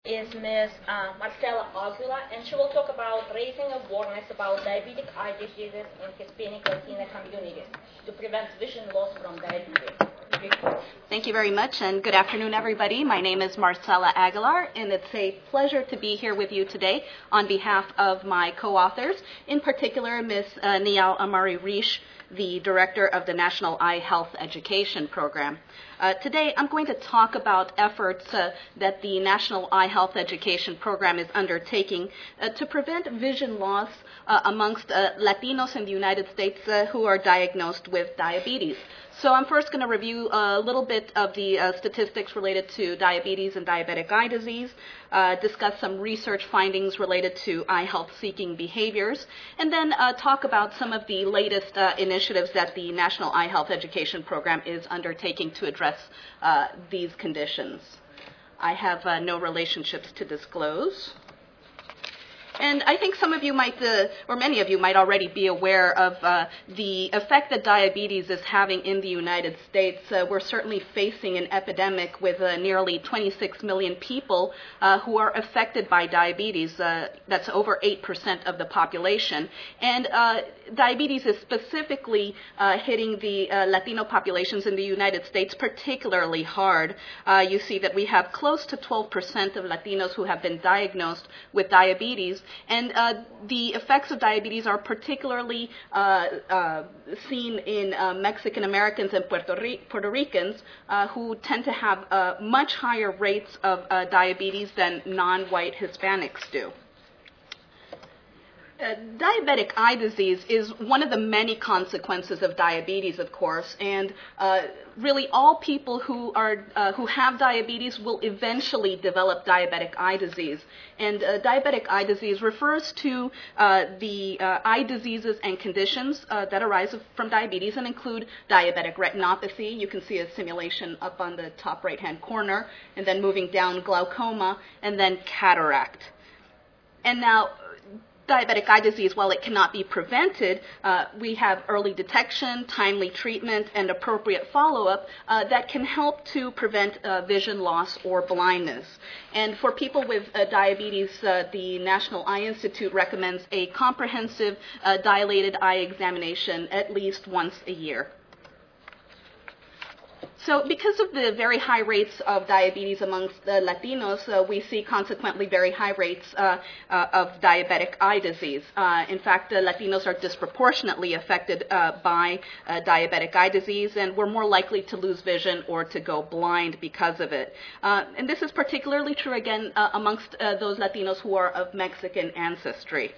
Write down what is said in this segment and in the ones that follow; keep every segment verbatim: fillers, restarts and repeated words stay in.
Is Miz Uh, Marcela Aguilar, and she will talk about raising awareness about diabetic eye diseases in Hispanic Latina communities to prevent vision loss from diabetes. Thank you very much, and good afternoon, everybody. My name is Marcela Aguilar, and it's a pleasure to be here with you today on behalf of my co-authors, in particular, Miz Uh, Niall Amari Riche, the director of the National Eye Health Education Program. Uh, today, I'm going to talk about efforts uh, that the National Eye Health Education Program is undertaking uh, to prevent vision loss uh, amongst uh, Latinos in the United States uh, who are diagnosed with diabetes. So I'm first going to review a little bit of the uh, statistics related to diabetes and diabetic eye disease, uh, discuss some research findings related to eye health-seeking behaviors, and then uh, talk about some of the latest uh, initiatives that the National Eye Health Education Program is undertaking to address uh, these conditions. I have uh, no relationships to disclose. And I think some of you might, uh, or many of you might already be aware of uh, the effect that diabetes is having in the United States. Uh, we're certainly facing an epidemic with uh, nearly twenty-six million people uh, who are affected by diabetes. Uh, that's over eight percent of the population. And uh, diabetes is specifically uh, hitting the uh, Latino populations in the United States particularly hard. Uh, you see that we have close to twelve percent of Latinos who have been diagnosed with diabetes. And uh, the effects of diabetes are particularly uh, uh, seen in uh, Mexican Americans and Puerto, Ric- Puerto Ricans uh, who tend to have uh, much higher rates of uh, diabetes than non-white Hispanics do. Uh, diabetic eye disease is one of the many consequences of diabetes, of course, and uh, really all people who are uh, who have diabetes will eventually develop diabetic eye disease. And uh, diabetic eye disease refers to uh, the uh, eye diseases and conditions uh, that arise from diabetes and include diabetic retinopathy. You can see a simulation up on the top right-hand corner, and then moving down, glaucoma, and then cataract. And now, diabetic eye disease, while it cannot be prevented, uh, we have early detection, timely treatment, and appropriate follow-up uh, that can help to prevent uh, vision loss or blindness. And for people with uh, diabetes, uh, the National Eye Institute recommends a comprehensive uh, dilated eye examination at least once a year. So because of the very high rates of diabetes amongst the Latinos, uh, we see consequently very high rates uh, uh, of diabetic eye disease. Uh, in fact, the Latinos are disproportionately affected uh, by uh, diabetic eye disease, and we're more likely to lose vision or to go blind because of it. Uh, and this is particularly true, again, uh, amongst uh, those Latinos who are of Mexican ancestry.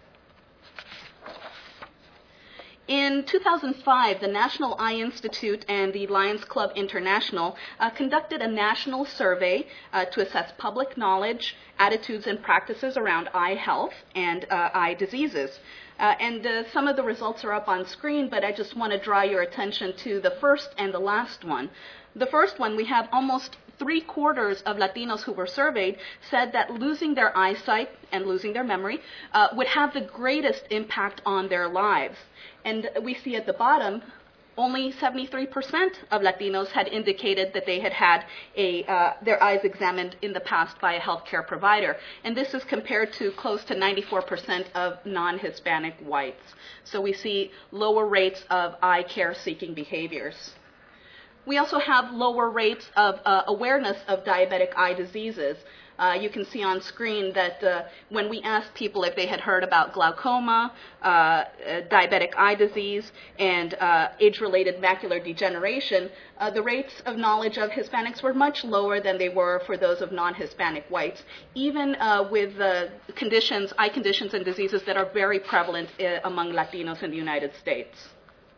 In two thousand five, the National Eye Institute and the Lions Club International uh, conducted a national survey uh, to assess public knowledge, attitudes, and practices around eye health and uh, eye diseases. Uh, and uh, some of the results are up on screen, but I just want to draw your attention to the first and the last one. The first one, we have almost three quarters of Latinos who were surveyed said that losing their eyesight and losing their memory uh, would have the greatest impact on their lives. And we see at the bottom, only seventy-three percent of Latinos had indicated that they had had a, uh, their eyes examined in the past by a healthcare provider. And this is compared to close to ninety-four percent of non-Hispanic whites. So we see lower rates of eye care seeking behaviors. We also have lower rates of uh, awareness of diabetic eye diseases. Uh, you can see on screen that uh, when we asked people if they had heard about glaucoma, uh, uh, diabetic eye disease, and uh, age-related macular degeneration, uh, the rates of knowledge of Hispanics were much lower than they were for those of non-Hispanic whites, even uh, with uh, conditions, eye conditions and diseases that are very prevalent uh, among Latinos in the United States.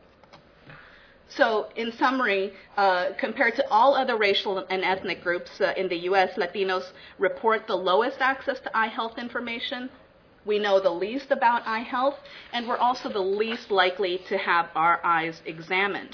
So, in summary, uh, compared to all other racial and ethnic groups uh, in the U S, Latinos report the lowest access to eye health information. We know the least about eye health, and we're also the least likely to have our eyes examined.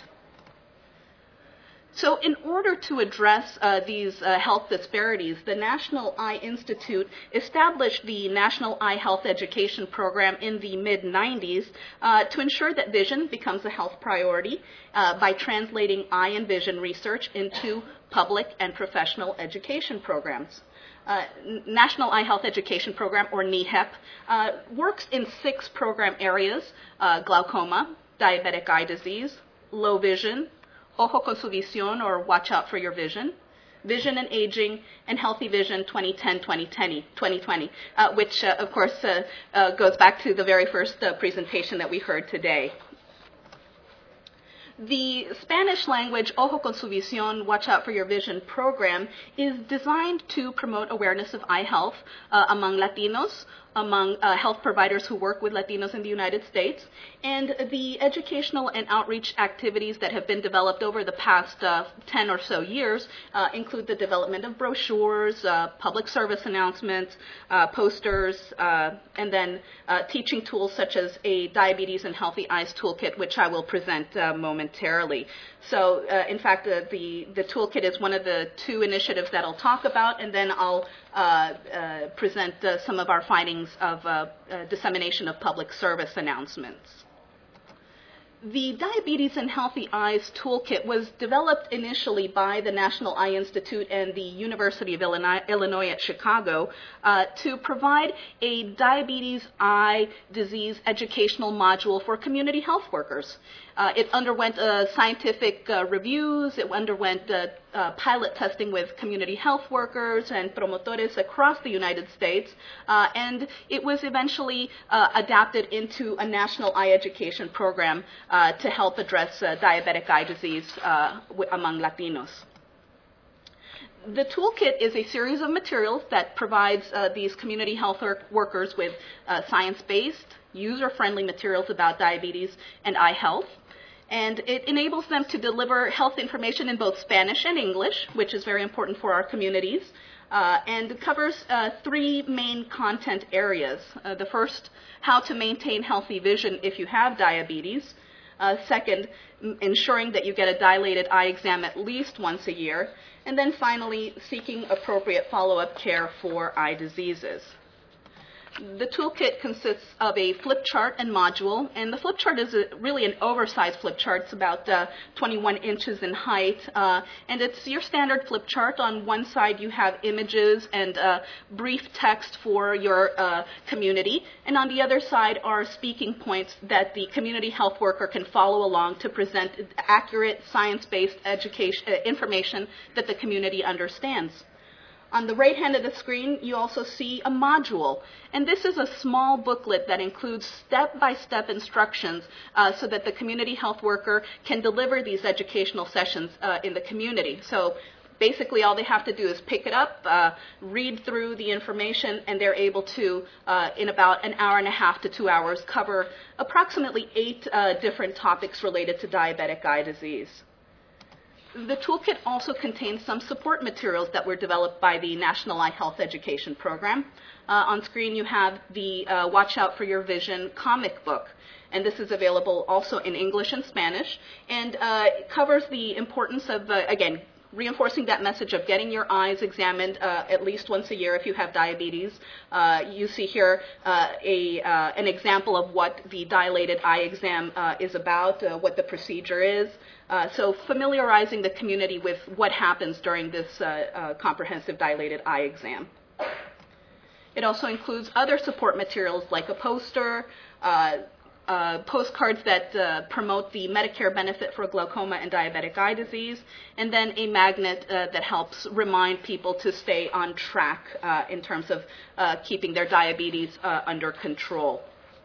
So in order to address uh, these uh, health disparities, the National Eye Institute established the National Eye Health Education Program in the mid nineties uh, to ensure that vision becomes a health priority uh, by translating eye and vision research into public and professional education programs. uh, National Eye Health Education Program, or N E H E P, uh, works in six program areas: uh, glaucoma, diabetic eye disease, low vision, ojo con su visión, or watch out for your vision, vision and aging, and healthy vision twenty ten twenty twenty, uh, which, uh, of course, uh, uh, goes back to the very first uh, presentation that we heard today. The Spanish language Ojo con su visión, Watch Out for Your Vision program is designed to promote awareness of eye health uh, among Latinos, among uh, health providers who work with Latinos in the United States, and the educational and outreach activities that have been developed over the past uh, ten or so years uh, include the development of brochures, uh, public service announcements, uh, posters, uh, and then uh, teaching tools such as a Diabetes and Healthy Eyes Toolkit, which I will present uh, momentarily. So, uh, in fact, uh, the, the toolkit is one of the two initiatives that I'll talk about, and then I'll uh, uh, present uh, some of our findings of uh, uh, dissemination of public service announcements. The Diabetes and Healthy Eyes Toolkit was developed initially by the National Eye Institute and the University of Illinois, Illinois at Chicago uh, to provide a diabetes eye disease educational module for community health workers. Uh, it underwent uh, scientific uh, reviews, it underwent uh, uh, pilot testing with community health workers and promotores across the United States, uh, and it was eventually uh, adapted into a national eye education program uh, to help address uh, diabetic eye disease uh, w- among Latinos. The toolkit is a series of materials that provides uh, these community health work- workers with uh, science-based, user-friendly materials about diabetes and eye health. And it enables them to deliver health information in both Spanish and English, which is very important for our communities, uh, and covers uh, three main content areas. Uh, the first, how to maintain healthy vision if you have diabetes. Uh, second, m- ensuring that you get a dilated eye exam at least once a year. And then finally, seeking appropriate follow-up care for eye diseases. The toolkit consists of a flip chart and module, and the flip chart is a, really an oversized flip chart. It's about uh, twenty-one inches in height, uh, and it's your standard flip chart. On one side you have images and uh, brief text for your uh, community, and on the other side are speaking points that the community health worker can follow along to present accurate science-based education uh, information that the community understands. On the right hand of the screen, you also see a module. And this is a small booklet that includes step-by-step instructions uh, so that the community health worker can deliver these educational sessions uh, in the community. So basically all they have to do is pick it up, uh, read through the information, and they're able to, uh, in about an hour and a half to two hours, cover approximately eight uh, different topics related to diabetic eye disease. The toolkit also contains some support materials that were developed by the National Eye Health Education Program. Uh, on screen you have the uh, Watch Out for Your Vision comic book, and this is available also in English and Spanish, and uh, it covers the importance of, uh, again, reinforcing that message of getting your eyes examined uh, at least once a year if you have diabetes. Uh, you see here uh, a, uh, an example of what the dilated eye exam uh, is about, uh, what the procedure is. Uh, so familiarizing the community with what happens during this uh, uh, comprehensive dilated eye exam. It also includes other support materials like a poster, uh, Uh, postcards that uh, promote the Medicare benefit for glaucoma and diabetic eye disease, and then a magnet uh, that helps remind people to stay on track uh, in terms of uh, keeping their diabetes uh, under control.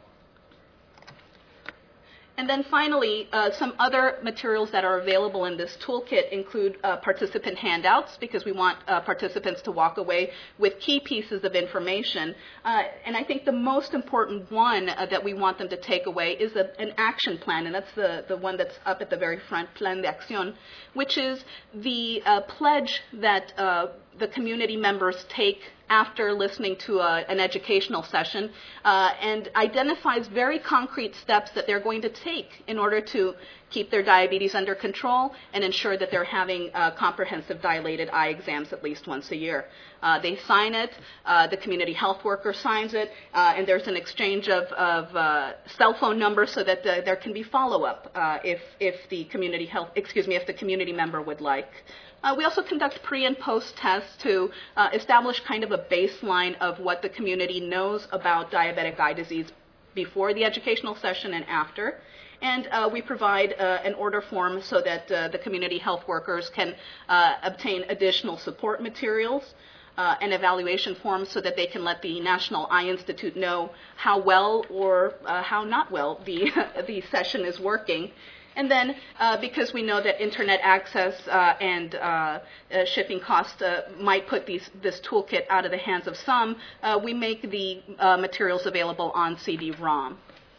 And then finally, uh, some other materials that are available in this toolkit include uh, participant handouts, because we want uh, participants to walk away with key pieces of information. Uh, and I think the most important one uh, that we want them to take away is a, an action plan, and that's the, the one that's up at the very front, Plan de Acción, which is the uh, pledge that uh, the community members take after listening to a, an educational session, uh, and identifies very concrete steps that they're going to take in order to keep their diabetes under control and ensure that they're having uh, comprehensive dilated eye exams at least once a year. Uh, they sign it, uh, the community health worker signs it, uh, and there's an exchange of, of uh, cell phone numbers so that uh, there can be follow-up uh, if, if the community health, excuse me, if the community member would like. Uh, we also conduct pre and post tests to uh, establish kind of a baseline of what the community knows about diabetic eye disease before the educational session and after. And uh, we provide uh, an order form so that uh, the community health workers can uh, obtain additional support materials uh, and evaluation forms so that they can let the National Eye Institute know how well or uh, how not well the, the session is working. And then, uh, because we know that internet access uh, and uh, uh, shipping costs uh, might put these, this toolkit out of the hands of some, uh, we make the uh, materials available on C D ROM.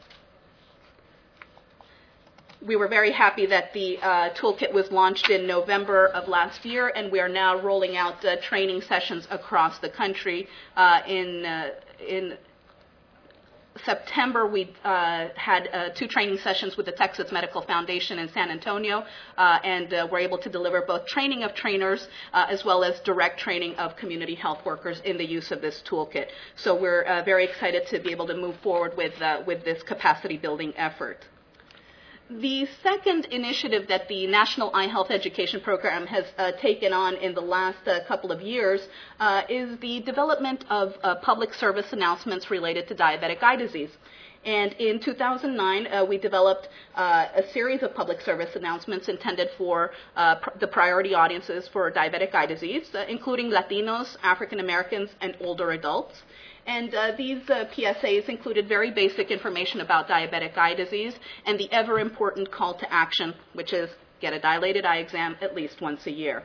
We were very happy that the uh, toolkit was launched in November of last year, and we are now rolling out uh, training sessions across the country. Uh, in, uh, in September, we uh, had uh, two training sessions with the Texas Medical Foundation in San Antonio, uh, and uh, we're able to deliver both training of trainers uh, as well as direct training of community health workers in the use of this toolkit. So we're uh, very excited to be able to move forward with, uh, with this capacity building effort. The second initiative that the National Eye Health Education Program has uh, taken on in the last uh, couple of years uh, is the development of uh, public service announcements related to diabetic eye disease. And in two thousand nine, uh, we developed uh, a series of public service announcements intended for uh, pr- the priority audiences for diabetic eye disease, uh, including Latinos, African Americans, and older adults. And uh, these uh, P S As included very basic information about diabetic eye disease and the ever-important call to action, which is get a dilated eye exam at least once a year.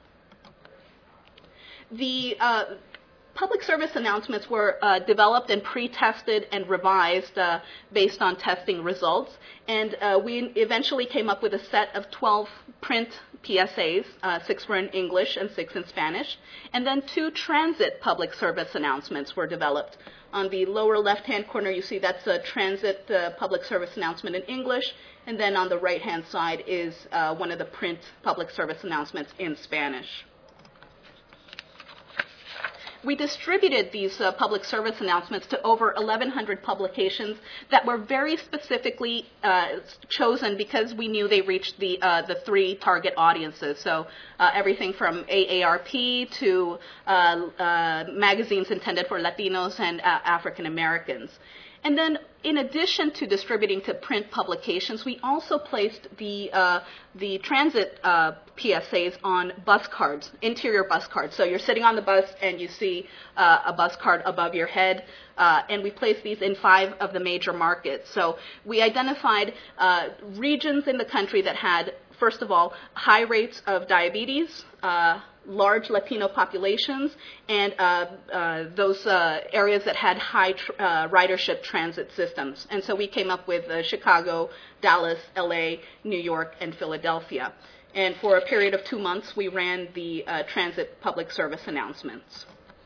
The uh, public service announcements were uh, developed and pre-tested and revised uh, based on testing results, and uh, we eventually came up with a set of twelve print P S As, uh, six were in English and six in Spanish, and then two transit public service announcements were developed. On the lower left-hand corner, you see that's a transit uh, public service announcement in English, and then on the right-hand side is uh, one of the print public service announcements in Spanish. We distributed these uh, public service announcements to over eleven hundred publications that were very specifically uh, chosen because we knew they reached the, uh, the three target audiences. So uh, everything from A A R P to uh, uh, magazines intended for Latinos and uh, African Americans. And then, in addition to distributing to print publications, we also placed the uh, the transit uh, P S As on bus cards, interior bus cards. So you're sitting on the bus and you see uh, a bus card above your head, uh, and we placed these in five of the major markets. So we identified uh, regions in the country that had, first of all, high rates of diabetes, uh, large Latino populations, and uh, uh, those uh, areas that had high tr- uh, ridership transit systems. And so we came up with uh, Chicago, Dallas, L A, New York, and Philadelphia. And for a period of two months, we ran the uh, transit public service announcements.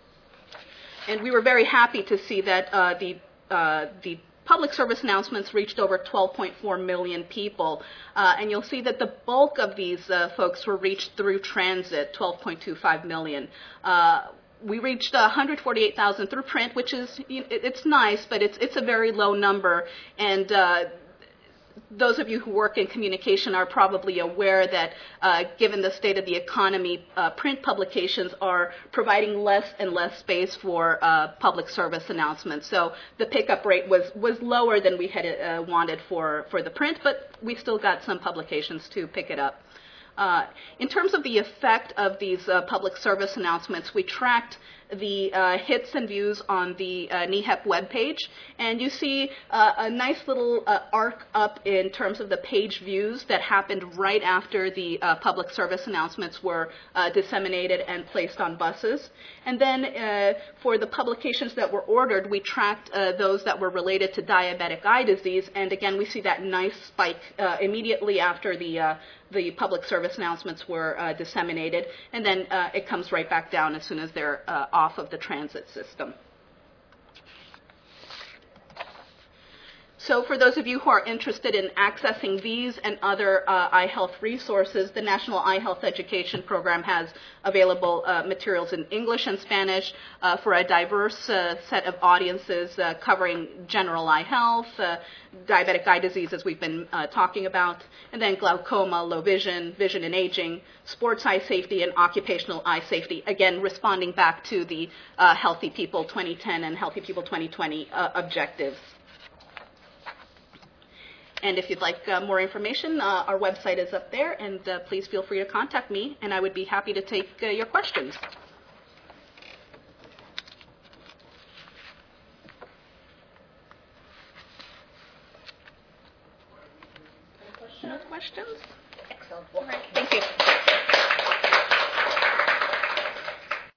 And we were very happy to see that uh, the uh, the public service announcements reached over twelve point four million people, uh, and you'll see that the bulk of these uh, folks were reached through transit, twelve point two five million. Uh, we reached one hundred forty-eight thousand through print, which is, it's nice, but it's it's a very low number, and uh, those of you who work in communication are probably aware that uh, given the state of the economy, uh, print publications are providing less and less space for uh, public service announcements. So the pickup rate was, was lower than we had uh, wanted for, for the print, but we still got some publications to pick it up. Uh, in terms of the effect of these uh, public service announcements, we tracked the uh, hits and views on the uh, N E H E P webpage, and you see uh, a nice little uh, arc up in terms of the page views that happened right after the uh, public service announcements were uh, disseminated and placed on buses. And then uh, for the publications that were ordered, we tracked uh, those that were related to diabetic eye disease, and again, we see that nice spike uh, immediately after the uh, the public service announcements were uh, disseminated, and then uh, it comes right back down as soon as they're uh, off of the transit system. So for those of you who are interested in accessing these and other uh, eye health resources, the National Eye Health Education Program has available uh, materials in English and Spanish uh, for a diverse uh, set of audiences uh, covering general eye health, uh, diabetic eye disease, as we've been uh, talking about, and then glaucoma, low vision, vision and aging, sports eye safety, and occupational eye safety, again, responding back to the uh, Healthy People twenty ten and Healthy People twenty twenty uh, objectives. And if you'd like uh, more information, uh, our website is up there, and uh, please feel free to contact me, and I would be happy to take uh, your questions. Any questions? No questions? Excellent. Well, Thank you.